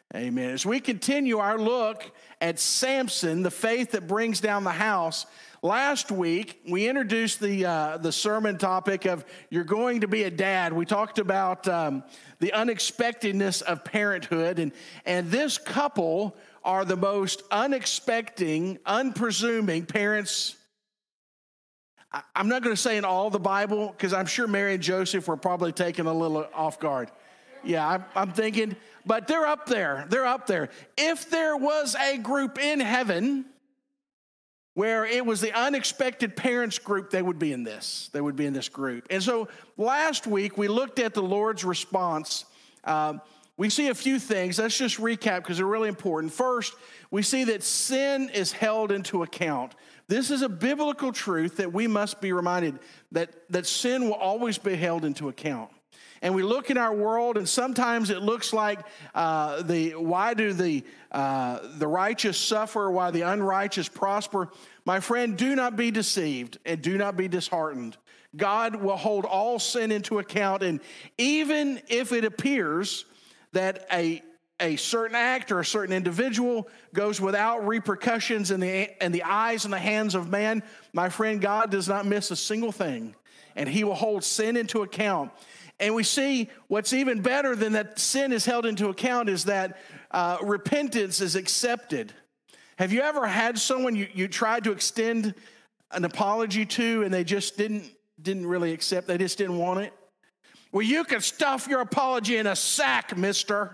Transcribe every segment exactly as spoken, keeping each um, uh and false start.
Amen. As we continue our look at Samson, the faith that brings down the house, last week we introduced the uh, the sermon topic of you're going to be a dad. We talked about um, the unexpectedness of parenthood, and, and this couple are the most unexpecting, unpresuming parents. I, I'm not going to say in all the Bible, because I'm sure Mary and Joseph were probably taken a little off guard. Yeah, I'm, I'm thinking, but they're up there. They're up there. If there was a group in heaven where it was the unexpected parents group, they would be in this. They would be in this group. And so last week we looked at the Lord's response. Um, we see a few things. Let's just recap because they're really important. First, we see that sin is held into account. This is a biblical truth that we must be reminded that, that sin will always be held into account. And we look in our world, and sometimes it looks like uh, the why do the uh, the righteous suffer, why the unrighteous prosper? My friend, do not be deceived and do not be disheartened. God will hold all sin into account, and even if it appears that a a certain act or a certain individual goes without repercussions in the in the eyes and the hands of man, my friend, God does not miss a single thing, and He will hold sin into account. And we see what's even better than that sin is held into account is that uh, repentance is accepted. Have you ever had someone you, you tried to extend an apology to and they just didn't didn't really accept, they just didn't want it? Well, you can stuff your apology in a sack, mister.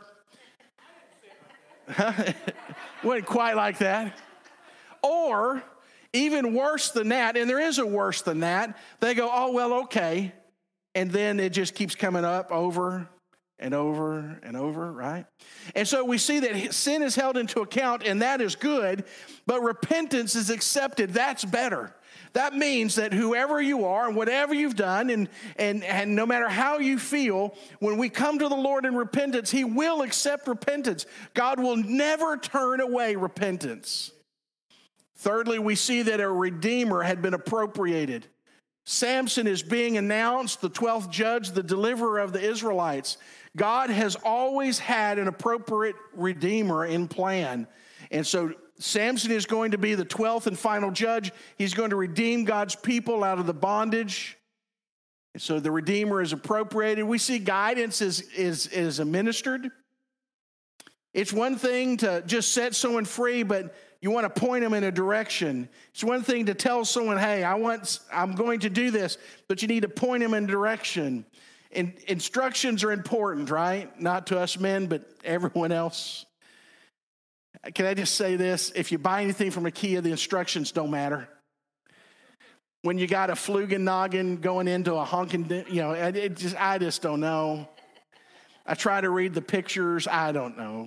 Wasn't quite like that. Or even worse than that, and there is a worse than that, they go, oh, well, okay. And then it just keeps coming up over and over and over, right? And so we see that sin is held into account, and that is good, but repentance is accepted. That's better. That means that whoever you are and whatever you've done, and, and, and no matter how you feel, when we come to the Lord in repentance, He will accept repentance. God will never turn away repentance. Thirdly, we see that a Redeemer had been appropriated. Samson is being announced, the twelfth judge, the deliverer of the Israelites. God has always had an appropriate Redeemer in plan. And so Samson is going to be the twelfth and final judge. He's going to redeem God's people out of the bondage. And so the Redeemer is appropriated. We see guidance is, is, is administered. It's one thing to just set someone free, but you want to point them in a direction. It's one thing to tell someone, hey, I want, I'm going to do this, but you need to point them in a direction. And instructions are important, right? Not to us men, but everyone else. Can I just say this? If you buy anything from IKEA, the instructions don't matter. When you got a Flugen noggin going into a honking, you know, it just, I just don't know. I try to read the pictures, I don't know.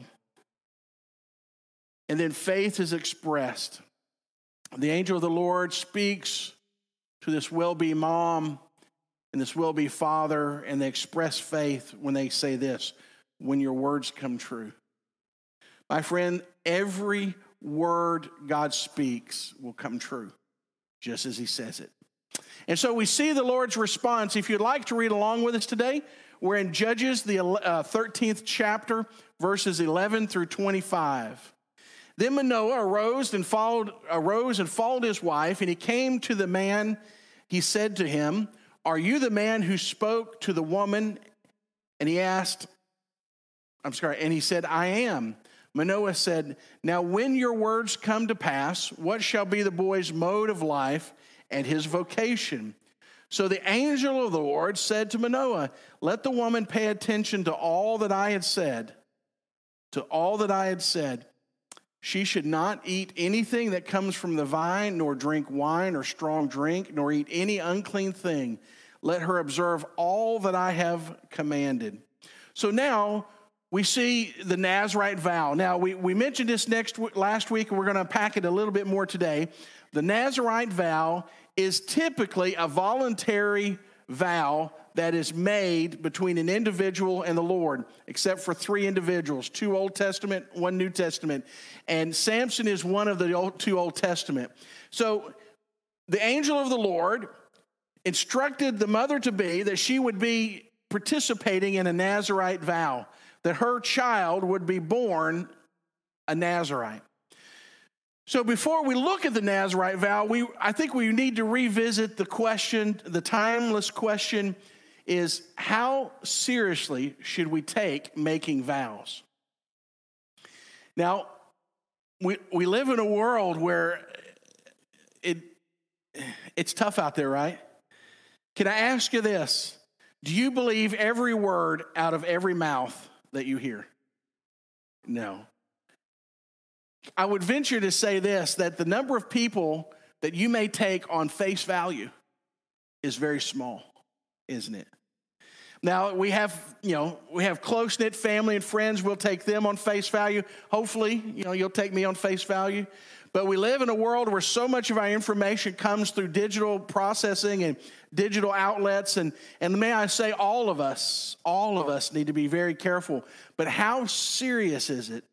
And then faith is expressed. The angel of the Lord speaks to this will-be mom and this will-be father, and they express faith when they say this, when your words come true. My friend, every word God speaks will come true, just as He says it. And so we see the Lord's response. If you'd like to read along with us today, we're in Judges, the uh, thirteenth chapter, verses eleven through twenty-five. Then Manoah arose and followed, arose and followed his wife, and he came to the man. He said to him, are you the man who spoke to the woman? And he asked, I'm sorry, and he said, I am. Manoah said, now when your words come to pass, what shall be the boy's mode of life and his vocation? So the angel of the Lord said to Manoah, let the woman pay attention to all that I had said, to all that I had said. She should not eat anything that comes from the vine, nor drink wine or strong drink, nor eat any unclean thing. Let her observe all that I have commanded. So now we see the Nazirite vow. Now, we, we mentioned this next last week, and we're going to unpack it a little bit more today. The Nazirite vow is typically a voluntary vow that is made between an individual and the Lord, except for three individuals, two Old Testament, one New Testament. And Samson is one of the old, two Old Testament. So the angel of the Lord instructed the mother-to-be that she would be participating in a Nazirite vow. that her child would be born a Nazirite. So before we look at the Nazirite vow, we I think we need to revisit the question, the timeless question is, how seriously should we take making vows? Now, we we live in a world where it it's tough out there, right? Can I ask you this? Do you believe every word out of every mouth that you hear? No. I would venture to say this, that the number of people that you may take on face value is very small, isn't it? Now, we have, you know, we have close-knit family and friends. We'll take them on face value. Hopefully, you know, you'll take me on face value. But we live in a world where so much of our information comes through digital processing and digital outlets. And, and may I say, all of us, all of us need to be very careful. But how serious is it?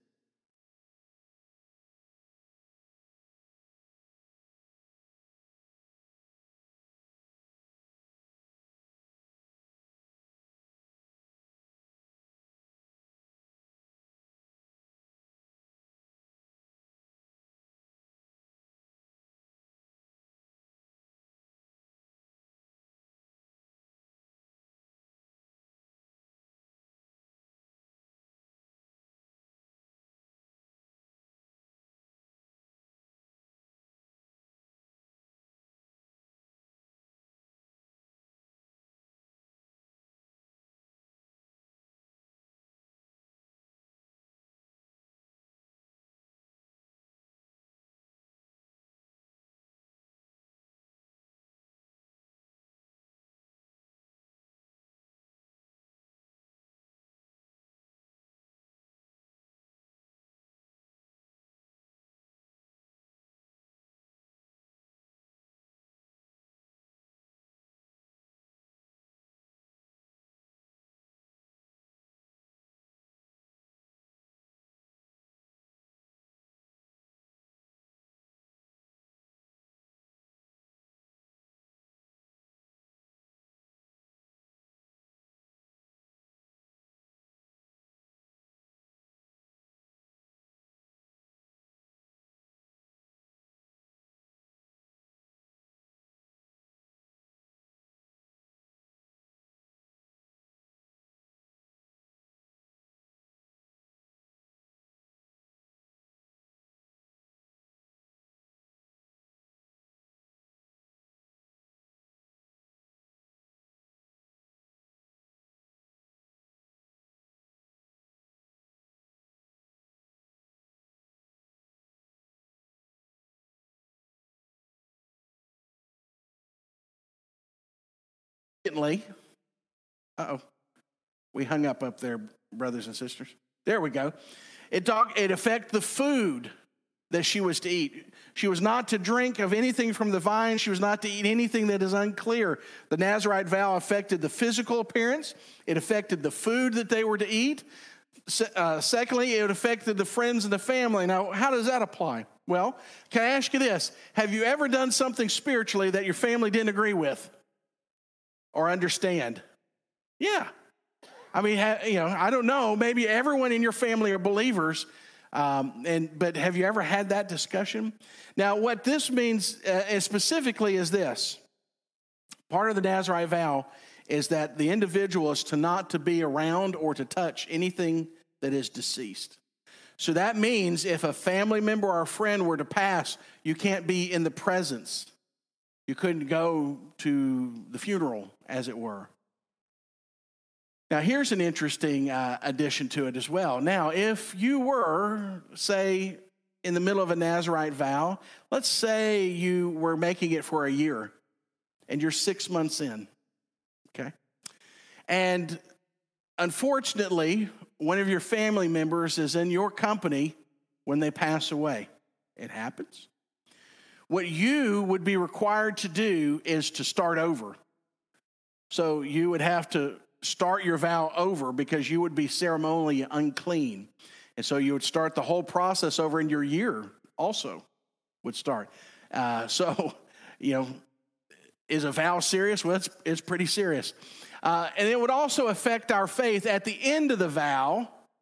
Uh-oh, we hung up up there, brothers and sisters. There we go. It talk, it affected the food that she was to eat. She was not to drink of anything from the vine. She was not to eat anything that is unclear. The Nazirite vow affected the physical appearance. It affected the food that they were to eat. Uh, secondly, it affected the friends and the family. Now, how does that apply? Well, can I ask you this? Have you ever done something spiritually that your family didn't agree with or understand? Yeah. I mean, you know, I don't know. Maybe everyone in your family are believers, um, and but have you ever had that discussion? Now, what this means uh, specifically is this. Part of the Nazirite vow is that the individual is to not to be around or to touch anything that is deceased. So that means if a family member or a friend were to pass, you can't be in the presence. You couldn't go to the funeral, as it were. Now, here's an interesting uh, addition to it as well. Now, if you were, say, in the middle of a Nazirite vow, let's say you were making it for a year, and you're six months in, okay? And unfortunately, one of your family members is in your company when they pass away. It happens. What you would be required to do is to start over. So you would have to start your vow over because you would be ceremonially unclean. And so you would start the whole process over, and your year also would start. Uh, so, you know, is a vow serious? Well, it's, it's pretty serious. Uh, and it would also affect our faith. At the end of the vow,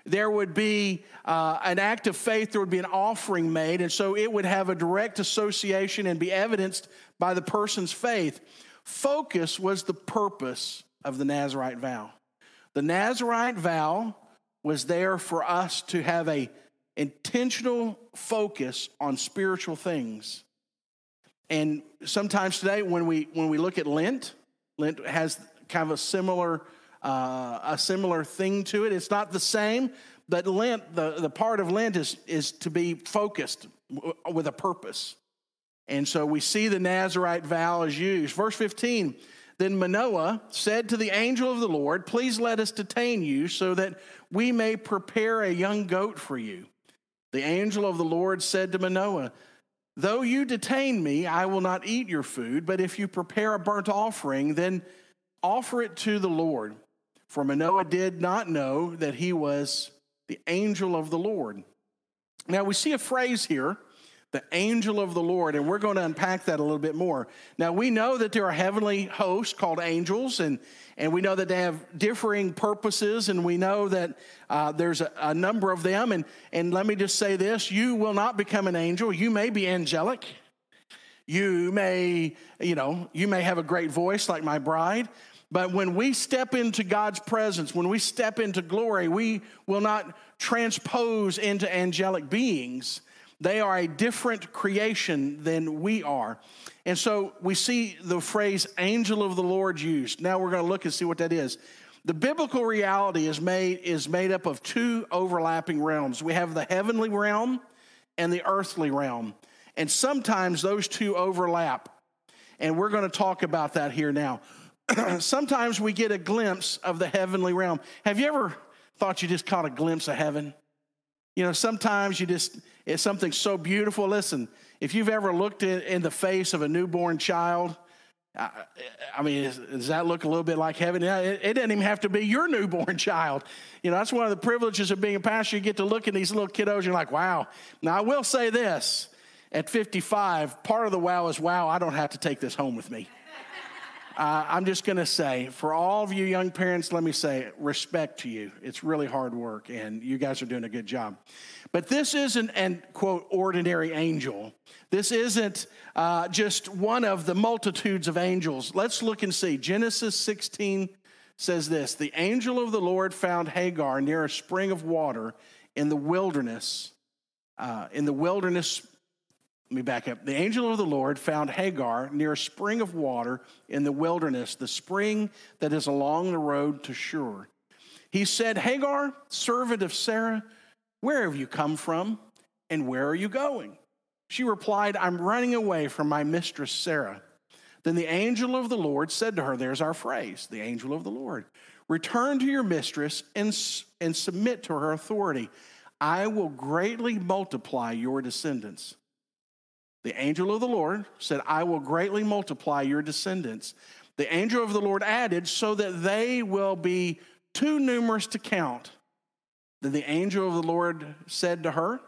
there would be uh, an act of faith, there would be an offering made, and so it would have a direct association and be evidenced by the person's faith. Focus was the purpose of the Nazirite vow. The Nazirite vow was there for us to have a intentional focus on spiritual things. And sometimes today when we when we look at Lent, Lent has kind of a similar uh, a similar thing to it. It's not the same, but Lent, the, the part of Lent is, is to be focused w- with a purpose. And so we see the Nazirite vow is used. Verse fifteen, then Manoah said to the angel of the Lord, please let us detain you so that we may prepare a young goat for you. The angel of the Lord said to Manoah, though you detain me, I will not eat your food, but if you prepare a burnt offering, then offer it to the Lord. For Manoah did not know that he was the angel of the Lord. Now we see a phrase here, the angel of the Lord, and we're going to unpack that a little bit more. Now, we know that there are heavenly hosts called angels, and, and we know that they have differing purposes, and we know that uh, there's a, a number of them. And, and let me just say this, you will not become an angel. You may be angelic. You may, you know, you may have a great voice like my bride, but when we step into God's presence, when we step into glory, we will not transpose into angelic beings. They are a different creation than we are. And so we see the phrase angel of the Lord used. Now we're going to look and see what that is. The biblical reality is made, is made up of two overlapping realms. We have the heavenly realm and the earthly realm. And sometimes those two overlap. And we're going to talk about that here now. Sometimes we get a glimpse of the heavenly realm. Have you ever thought you just caught a glimpse of heaven? You know, sometimes you just, it's something so beautiful. Listen, if you've ever looked in, in the face of a newborn child, I, I mean, is, does that look a little bit like heaven? It, it doesn't even have to be your newborn child. You know, that's one of the privileges of being a pastor. You get to look at these little kiddos, you're like, wow. Now, I will say this, at fifty-five, part of the wow is, wow, I don't have to take this home with me. Uh, I'm just going to say, for all of you young parents, let me say, respect to you. It's really hard work, and you guys are doing a good job. But this isn't an, quote, ordinary angel. This isn't uh, just one of the multitudes of angels. Let's look and see. Genesis sixteen says this, the angel of the Lord found Hagar near a spring of water in the wilderness. Uh, in the wilderness Let me back up. The angel of the Lord found Hagar near a spring of water in the wilderness, the spring that is along the road to Shur. He said, Hagar, servant of Sarah, where have you come from and where are you going? She replied, I'm running away from my mistress Sarah. Then the angel of the Lord said to her, there's our phrase, the angel of the Lord, return to your mistress and, and submit to her authority. I will greatly multiply your descendants. The angel of the Lord said, I will greatly multiply your descendants. The angel of the Lord added, so that they will be too numerous to count. Then the angel of the Lord said to her,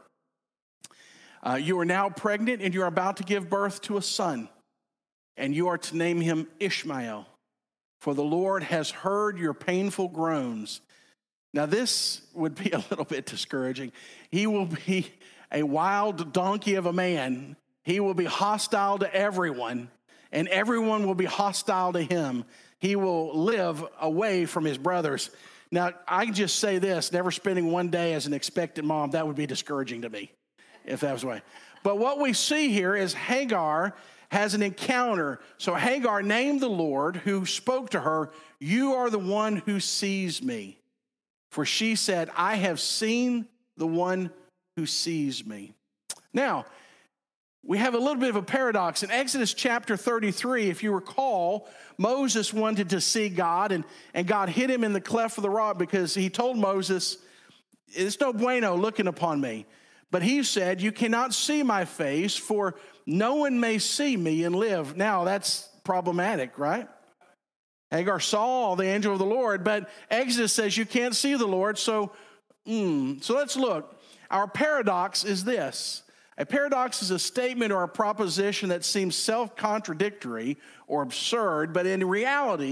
uh, you are now pregnant and you are about to give birth to a son, and you are to name him Ishmael, for the Lord has heard your painful groans. Now this would be a little bit discouraging. He will be a wild donkey of a man. He will be hostile to everyone, and everyone will be hostile to him. He will live away from his brothers. Now, I can just say this, never spending one day as an expectant mom, that would be discouraging to me, if that was the way. But what we see here is Hagar has an encounter. So Hagar named the Lord who spoke to her, you are the one who sees me. For she said, I have seen the one who sees me. Now, we have a little bit of a paradox. In Exodus chapter thirty-three, if you recall, Moses wanted to see God, and, and God hid him in the cleft of the rock because he told Moses, it's no bueno looking upon me. But he said, you cannot see my face, for no one may see me and live. Now, that's problematic, right? Hagar saw the angel of the Lord, but Exodus says you can't see the Lord. So, mm, so let's look. Our paradox is this. A paradox is a statement or a proposition that seems self-contradictory or absurd, but in reality,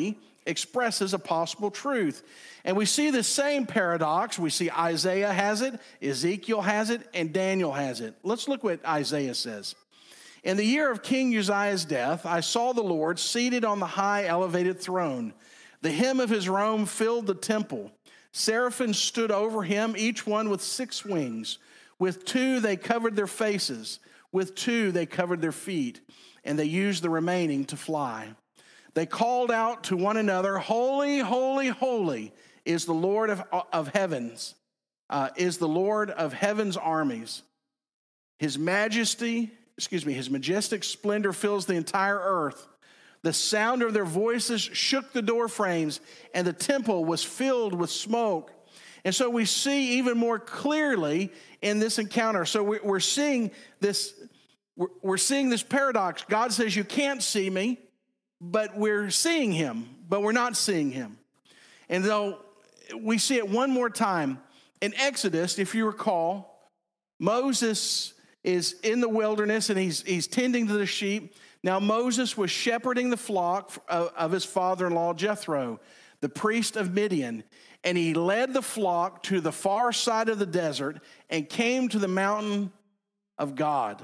expresses a possible truth. And we see the same paradox. We see Isaiah has it, Ezekiel has it, and Daniel has it. Let's look what Isaiah says. In the year of King Uzziah's death, I saw the Lord seated on the high elevated throne. The hem of his robe filled the temple. Seraphim stood over him, each one with six wings. With two they covered their faces. With two they covered their feet. And they used the remaining to fly. They called out to one another, Holy, holy, holy is the Lord of, of heavens, uh, is the Lord of heaven's armies. His majesty, excuse me, his majestic splendor fills the entire earth. The sound of their voices shook the door frames, and the temple was filled with smoke. And so we see even more clearly in this encounter. So we're seeing this, we're seeing this paradox. God says, you can't see me, but we're seeing him, but we're not seeing him. And though we see it one more time in Exodus, if you recall, Moses is in the wilderness and he's, he's tending to the sheep. Now Moses was shepherding the flock of, of his father-in-law Jethro, the priest of Midian, and he led the flock to the far side of the desert and came to the mountain of God.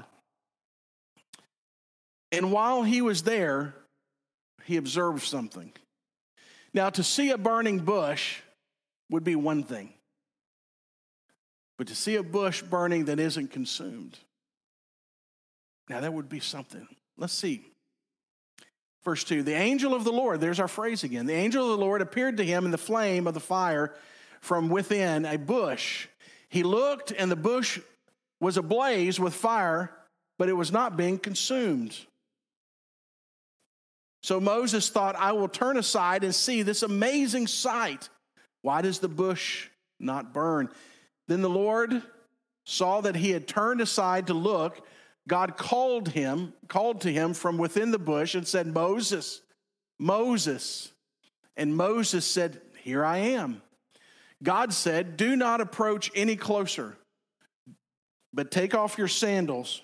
And while he was there, he observed something. Now, to see a burning bush would be one thing, but to see a bush burning that isn't consumed, now that would be something. Let's see. Verse two, the angel of the Lord, there's our phrase again. The angel of the Lord appeared to him in the flame of the fire from within a bush. He looked, and the bush was ablaze with fire, but it was not being consumed. So Moses thought, I will turn aside and see this amazing sight. Why does the bush not burn? Then the Lord saw that he had turned aside to look. God called him, called to him from within the bush and said, Moses, Moses. And Moses said, here I am. God said, do not approach any closer, but take off your sandals.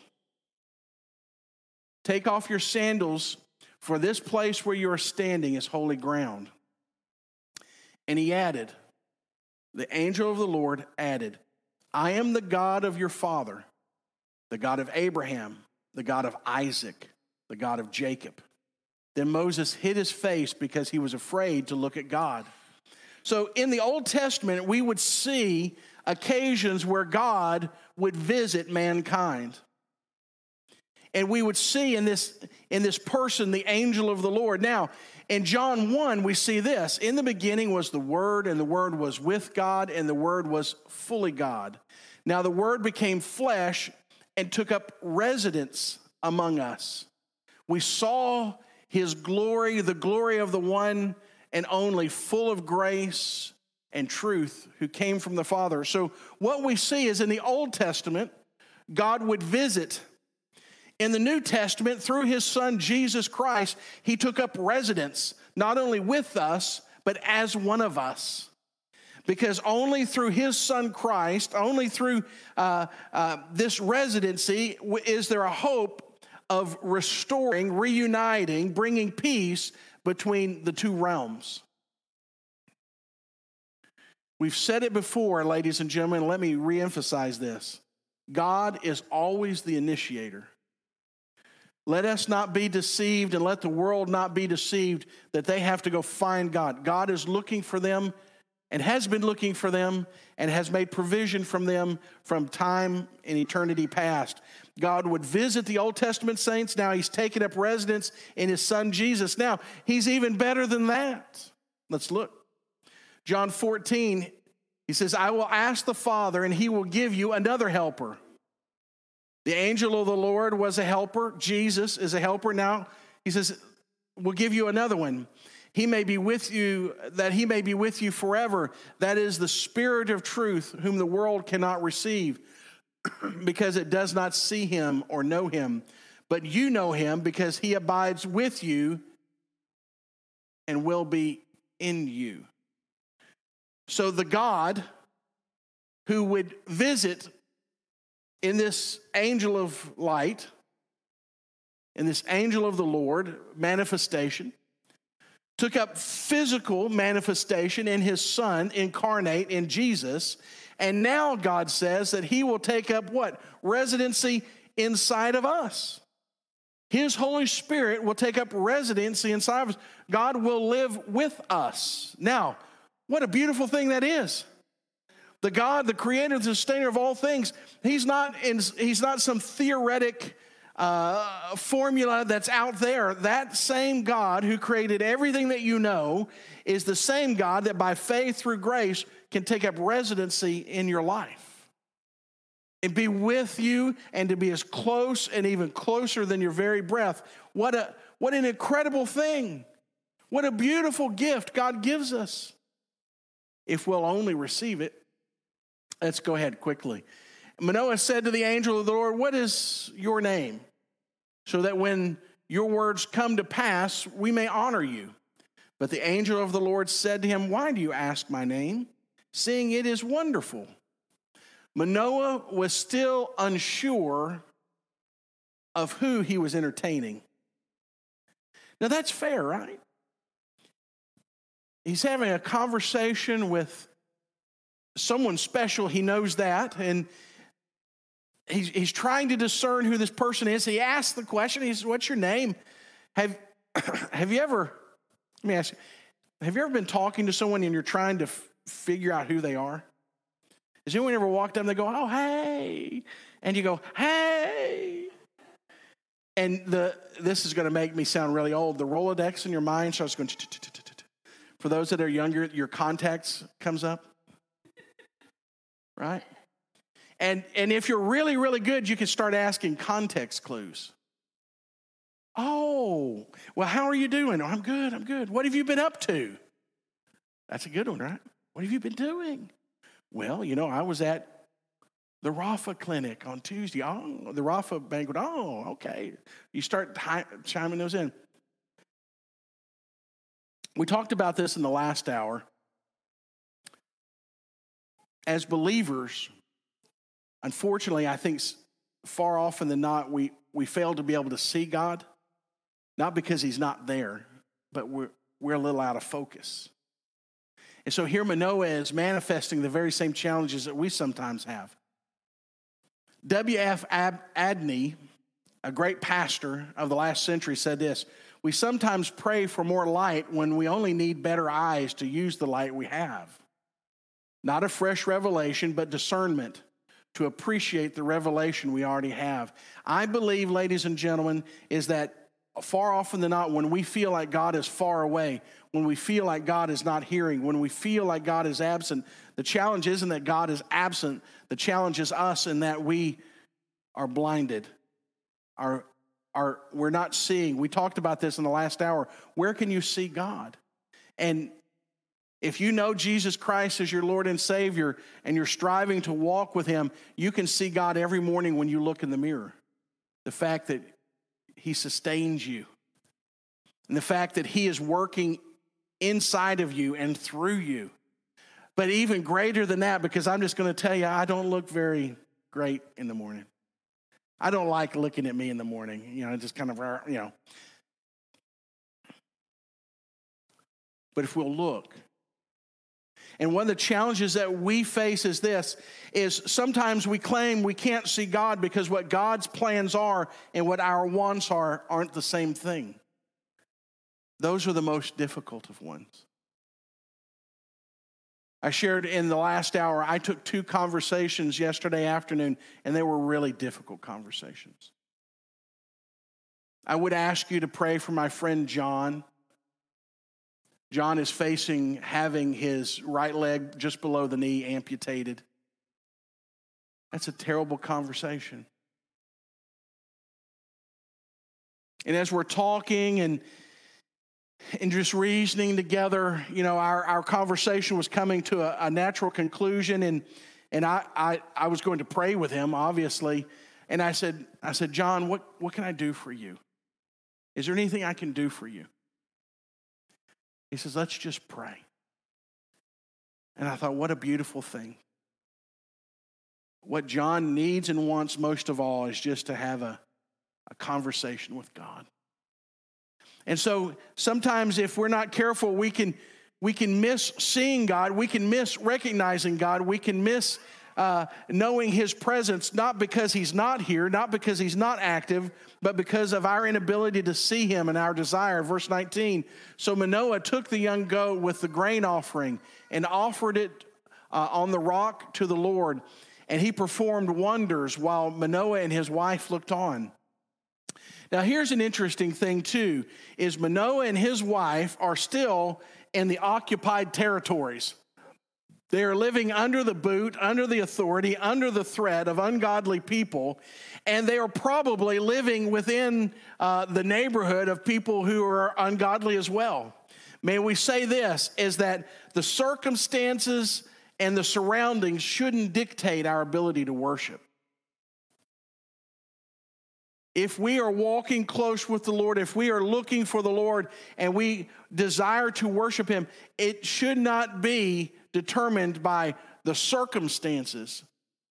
Take off your sandals, for this place where you are standing is holy ground. And he added, the angel of the Lord added, I am the God of your father, the God of Abraham, the God of Isaac, the God of Jacob. Then Moses hid his face because he was afraid to look at God. So in the Old Testament, we would see occasions where God would visit mankind. And we would see in this, in this person the angel of the Lord. Now, in John one, we see this. In the beginning was the Word, and the Word was with God, and the Word was fully God. Now the Word became flesh and took up residence among us. We saw his glory, the glory of the one and only, full of grace and truth, who came from the Father. So what we see is in the Old Testament, God would visit. In the New Testament, through his son Jesus Christ, he took up residence, not only with us, but as one of us. Because only through his son Christ, only through uh, uh, this residency is there a hope of restoring, reuniting, bringing peace between the two realms. We've said it before, ladies and gentlemen, let me reemphasize this. God is always the initiator. Let us not be deceived, and let the world not be deceived that they have to go find God. God is looking for them and has been looking for them and has made provision from them from time and eternity past. God would visit the Old Testament saints. Now he's taken up residence in his son Jesus. Now he's even better than that. Let's look. John fourteen, he says, I will ask the Father and he will give you another helper. The angel of the Lord was a helper. Jesus is a helper. Now he says, we'll give you another one. He may be with you, that he may be with you forever. That is the Spirit of truth, whom the world cannot receive, because it does not see him or know him. But you know him, because he abides with you and will be in you. So the God who would visit in this angel of light, in this angel of the Lord manifestation, took up physical manifestation in his Son, incarnate in Jesus. And now God says that he will take up what? Residency inside of us. His Holy Spirit will take up residency inside of us. God will live with us. Now, what a beautiful thing that is. The God, the creator, the sustainer of all things, he's not, in, he's not some theoretic uh, formula that's out there. That same God who created everything that you know is the same God that by faith through grace can take up residency in your life and be with you and to be as close and even closer than your very breath. What a, what an incredible thing. What a beautiful gift God gives us if we'll only receive it. Let's go ahead quickly. Manoah said to the angel of the Lord, "What is your name? So that when your words come to pass, we may honor you." But the angel of the Lord said to him, "Why do you ask my name, seeing it is wonderful?" Manoah was still unsure of who he was entertaining. Now that's fair, right? He's having a conversation with someone special. He knows that. And he's, he's trying to discern who this person is. He asks the question. He says, "What's your name?" Have, have you ever, let me ask you, have you ever been talking to someone and you're trying to f- figure out who they are? Has anyone ever walked up and they go, "Oh, hey," and you go, "Hey," and the this is going to make me sound really old. The Rolodex in your mind starts going. For those that are younger, your contacts comes up, right? And and if you're really really good, you can start asking context clues. Oh, well, how are you doing? "Oh, I'm good. I'm good. What have you been up to?" That's a good one, right? "What have you been doing?" "Well, you know, I was at the Rafa clinic on Tuesday." "Oh, the Rafa banquet." "Oh, okay." You start hi- chiming those in. We talked about this in the last hour. As believers, unfortunately, I think far often than not, we, we fail to be able to see God, not because he's not there, but we're, we're a little out of focus. And so here Manoah is manifesting the very same challenges that we sometimes have. W F Adney, a great pastor of the last century, said this: "We sometimes pray for more light when we only need better eyes to use the light we have. Not a fresh revelation, but discernment to appreciate the revelation we already have." I believe, ladies and gentlemen, is that far often than not, when we feel like God is far away, when we feel like God is not hearing, when we feel like God is absent, the challenge isn't that God is absent. The challenge is us in that we are blinded. Our, our, we're not seeing. We talked about this in the last hour. Where can you see God? And if you know Jesus Christ as your Lord and Savior and you're striving to walk with him, you can see God every morning when you look in the mirror. The fact that he sustains you and the fact that he is working inside of you and through you. But even greater than that, because I'm just going to tell you, I don't look very great in the morning. I don't like looking at me in the morning, you know, just kind of, you know. But if we'll look, and one of the challenges that we face is this, is sometimes we claim we can't see God because what God's plans are and what our wants are aren't the same thing. Those are the most difficult of ones. I shared in the last hour, I took two conversations yesterday afternoon, and they were really difficult conversations. I would ask you to pray for my friend John. John is facing having his right leg just below the knee amputated. That's a terrible conversation. And as we're talking and And just reasoning together, you know, our, our conversation was coming to a, a natural conclusion, and and I, I I was going to pray with him, obviously. And I said, I said, "John, what, what can I do for you? Is there anything I can do for you?" He says, "Let's just pray." And I thought, what a beautiful thing. What John needs and wants most of all is just to have a, a conversation with God. And so sometimes if we're not careful, we can we can miss seeing God, we can miss recognizing God, we can miss uh, knowing his presence, not because he's not here, not because he's not active, but because of our inability to see him and our desire. Verse nineteen, so Manoah took the young goat with the grain offering and offered it uh, on the rock to the Lord, and he performed wonders while Manoah and his wife looked on. Now, here's an interesting thing, too, is Manoah and his wife are still in the occupied territories. They are living under the boot, under the authority, under the threat of ungodly people, and they are probably living within uh, the neighborhood of people who are ungodly as well. May we say this, is that the circumstances and the surroundings shouldn't dictate our ability to worship. If we are walking close with the Lord, if we are looking for the Lord and we desire to worship him, it should not be determined by the circumstances.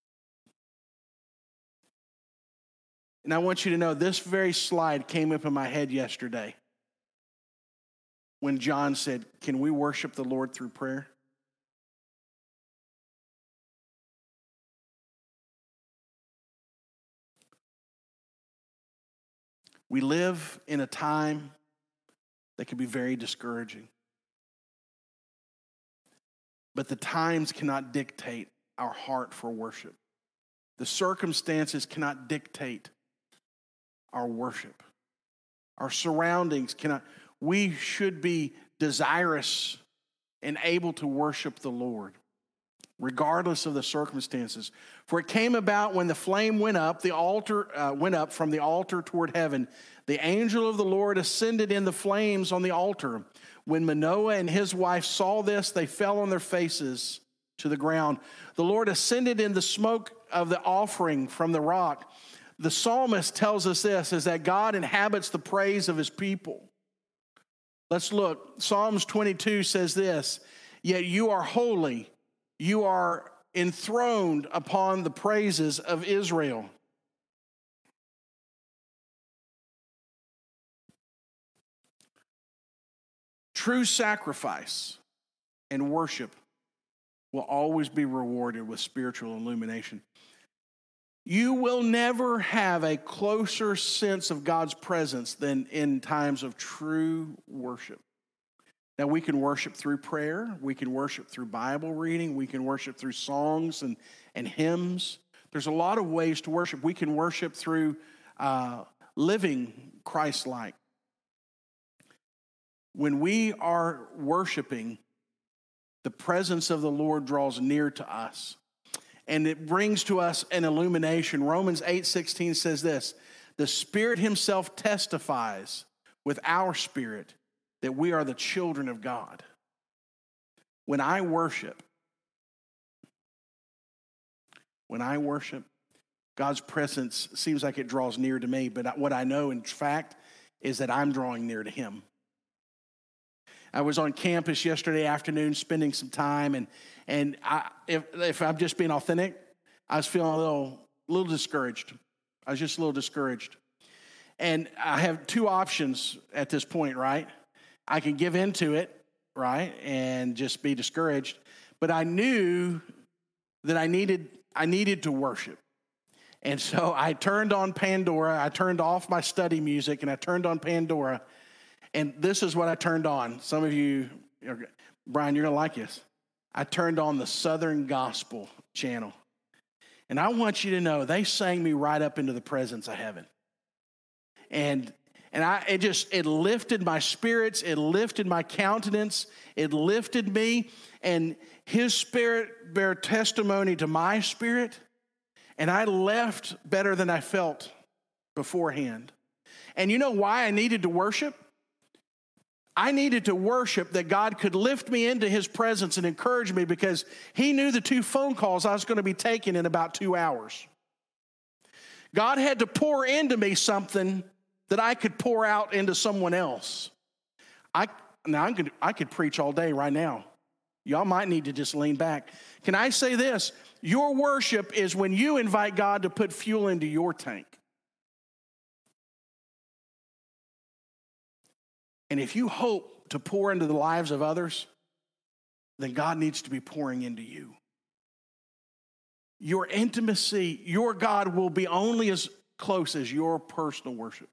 And I want you to know this very slide came up in my head yesterday when John said, can we worship the Lord through prayer? We live in a time that can be very discouraging. But the times cannot dictate our heart for worship. The circumstances cannot dictate our worship. Our surroundings cannot. We should be desirous and able to worship the Lord, regardless of the circumstances. For it came about when the flame went up, the altar uh, went up from the altar toward heaven. The angel of the Lord ascended in the flames on the altar. When Manoah and his wife saw this, they fell on their faces to the ground. The Lord ascended in the smoke of the offering from the rock. The psalmist tells us this, is that God inhabits the praise of his people. Let's look. Psalms twenty-two says this, yet you are holy. You are enthroned upon the praises of Israel. True sacrifice and worship will always be rewarded with spiritual illumination. You will never have a closer sense of God's presence than in times of true worship. Now, we can worship through prayer. We can worship through Bible reading. We can worship through songs and, and hymns. There's a lot of ways to worship. We can worship through uh, living Christ-like. When we are worshiping, the presence of the Lord draws near to us, and it brings to us an illumination. Romans eight sixteen says this, the Spirit himself testifies with our spirit that we are the children of God. When I worship, when I worship, God's presence seems like it draws near to me, but what I know in fact is that I'm drawing near to him. I was on campus yesterday afternoon spending some time, and and I, if, if I'm just being authentic, I was feeling a little, little discouraged. I was just a little discouraged. And I have two options at this point, right? I can give into it, right, and just be discouraged. But I knew that I needed I needed to worship. And so I turned on Pandora. I turned off my study music, and I turned on Pandora. And this is what I turned on. Some of you, Brian, you're going to like this. I turned on the Southern Gospel channel. And I want you to know, they sang me right up into the presence of heaven. And and I it just, it lifted my spirits. It lifted my countenance. It lifted me. And his spirit bare testimony to my spirit. And I left better than I felt beforehand. And you know why I needed to worship? I needed to worship that God could lift me into his presence and encourage me, because he knew the two phone calls I was going to be taking in about two hours. God had to pour into me something that I could pour out into someone else. I now I'm gonna, I could preach all day right now. Y'all might need to just lean back. Can I say this? Your worship is when you invite God to put fuel into your tank. And if you hope to pour into the lives of others, then God needs to be pouring into you. Your intimacy, your God will be only as close as your personal worship.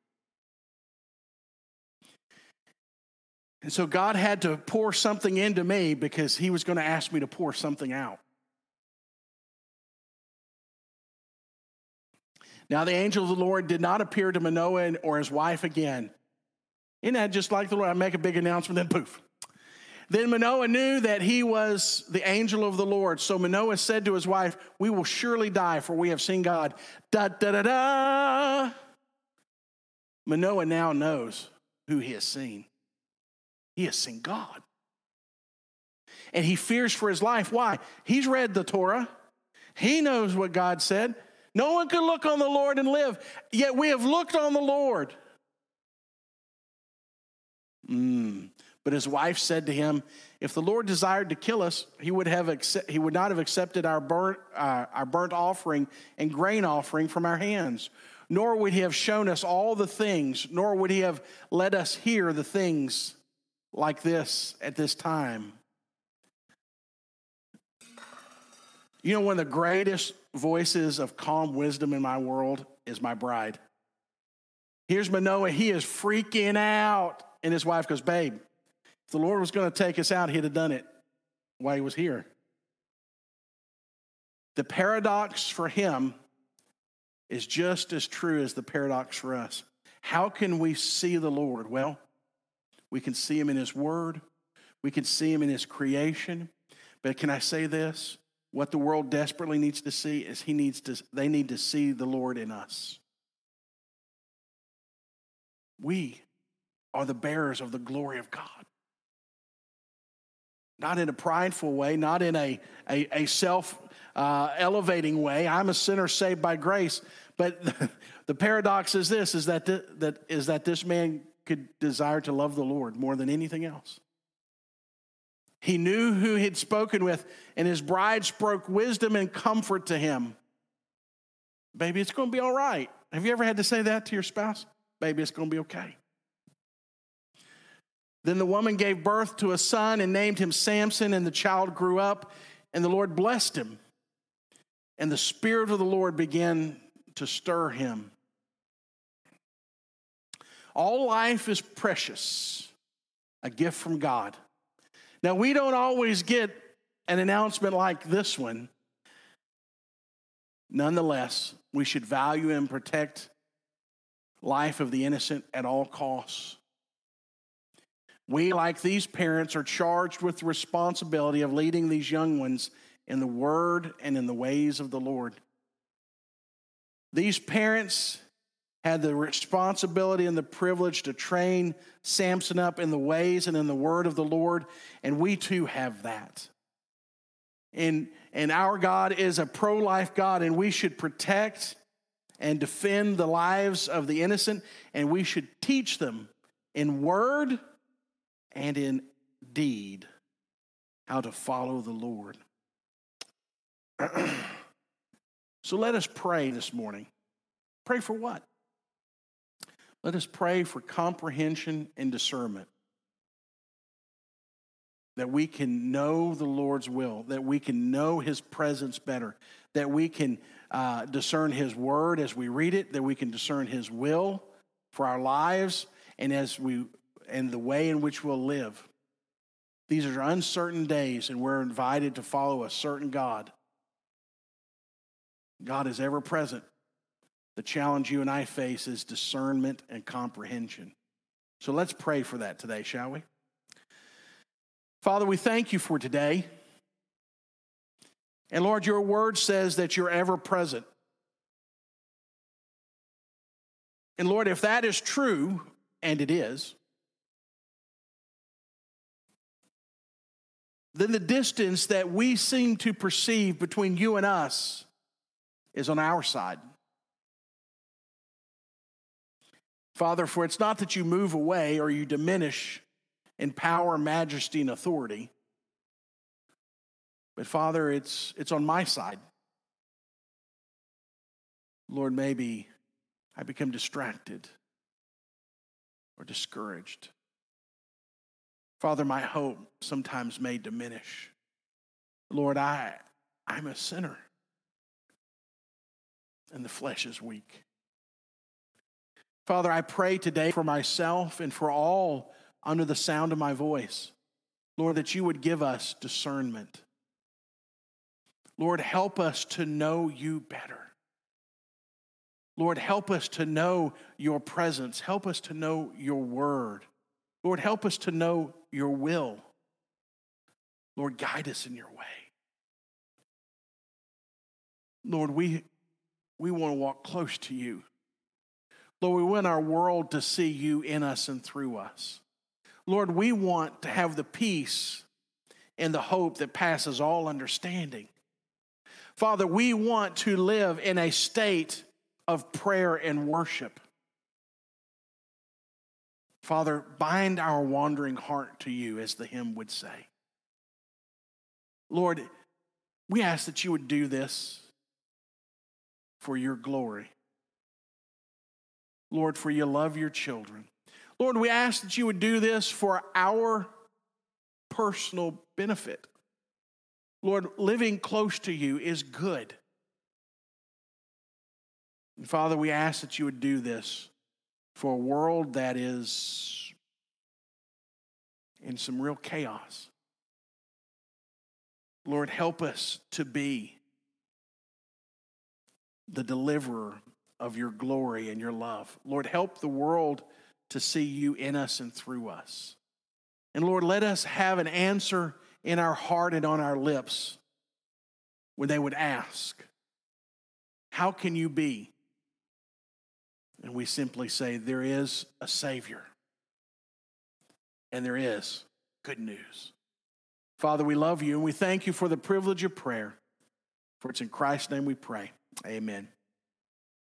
And so God had to pour something into me because he was going to ask me to pour something out. Now the angel of the Lord did not appear to Manoah or his wife again. Isn't that just like the Lord? I make a big announcement, then poof. Then Manoah knew that he was the angel of the Lord. So Manoah said to his wife, we will surely die, for we have seen God. Da, da, da, da. Manoah now knows who he has seen. He has seen God. And he fears for his life. Why? He's read the Torah. He knows what God said. No one can look on the Lord and live. Yet we have looked on the Lord. Mm. But his wife said to him, if the Lord desired to kill us, he would have accept, he would not have accepted our burnt, uh, our burnt offering and grain offering from our hands. Nor would he have shown us all the things, nor would he have let us hear the things like this at this time. You know, one of the greatest voices of calm wisdom in my world is my bride. Here's Manoah. He is freaking out. And his wife goes, babe, if the Lord was going to take us out, he'd have done it while he was here. The paradox for him is just as true as the paradox for us. How can we see the Lord? Well, we can see him in his word. We can see him in his creation. But can I say this? What the world desperately needs to see is he needs to, they need to see the Lord in us. We are the bearers of the glory of God. Not in a prideful way, not in a, a, a self-elevating uh, way. I'm a sinner saved by grace. But the, the paradox is this, is that, th- that, is that this man could desire to love the Lord more than anything else. He knew who he'd spoken with, and his bride spoke wisdom and comfort to him. Baby, it's going to be all right. Have you ever had to say that to your spouse? Baby, it's going to be okay. Then the woman gave birth to a son and named him Samson, and the child grew up, and the Lord blessed him. And the Spirit of the Lord began to stir him. All life is precious, a gift from God. Now, we don't always get an announcement like this one. Nonetheless, we should value and protect life of the innocent at all costs. We, like these parents, are charged with the responsibility of leading these young ones in the word and in the ways of the Lord. These parents had the responsibility and the privilege to train Samson up in the ways and in the word of the Lord, and we too have that. And, and our God is a pro-life God, and we should protect and defend the lives of the innocent, and we should teach them in word and in deed how to follow the Lord. So let us pray this morning. Pray for what? Let us pray for comprehension and discernment. That we can know the Lord's will, that we can know his presence better, that we can uh, discern his word as we read it, that we can discern his will for our lives and as we and the way in which we'll live. These are uncertain days, and we're invited to follow a certain God. God is ever present. The challenge you and I face is discernment and comprehension. So let's pray for that today, shall we? Father, we thank you for today. And Lord, your word says that you're ever present. And Lord, if that is true, and it is, then the distance that we seem to perceive between you and us is on our side. Father, for it's not that you move away or you diminish in power, majesty, and authority, but Father, it's, it's on my side. Lord, maybe I become distracted or discouraged. Father, my hope sometimes may diminish. Lord, I, I'm a sinner, and the flesh is weak. Father, I pray today for myself and for all under the sound of my voice, Lord, that you would give us discernment. Lord, help us to know you better. Lord, help us to know your presence. Help us to know your word. Lord, help us to know your will. Lord, guide us in your way. Lord, we, we want to walk close to you. Lord, we want our world to see you in us and through us. Lord, we want to have the peace and the hope that passes all understanding. Father, we want to live in a state of prayer and worship. Father, bind our wandering heart to you, as the hymn would say. Lord, we ask that you would do this for your glory. Lord, for you love your children. Lord, we ask that you would do this for our personal benefit. Lord, living close to you is good. And Father, we ask that you would do this for a world that is in some real chaos. Lord, help us to be the deliverer of your glory and your love. Lord, help the world to see you in us and through us. And Lord, let us have an answer in our heart and on our lips when they would ask, how can you be? And we simply say, there is a Savior. And there is good news. Father, we love you and we thank you for the privilege of prayer. For it's in Christ's name we pray. Amen.